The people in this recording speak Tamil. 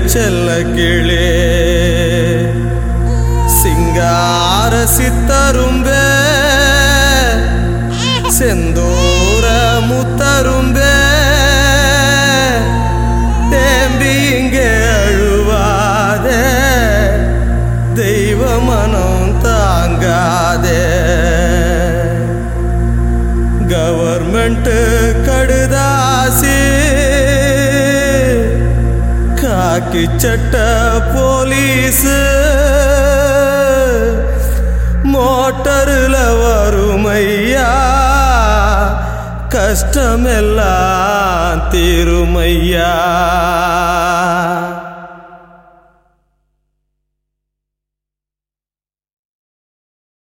செல்ல கிளே சிங்கார சித்தரும்பே செந்தூர முத்தரும்பே தேம்பி இங்கே அழுவாதே தெய்வ மனம் தாங்காதே கவர்மெண்ட் கடுதாசி காக்கி சட்ட போலீஸ் மோட்டருல வருமையா கஷ்டமெல்லாம் தீருமையா.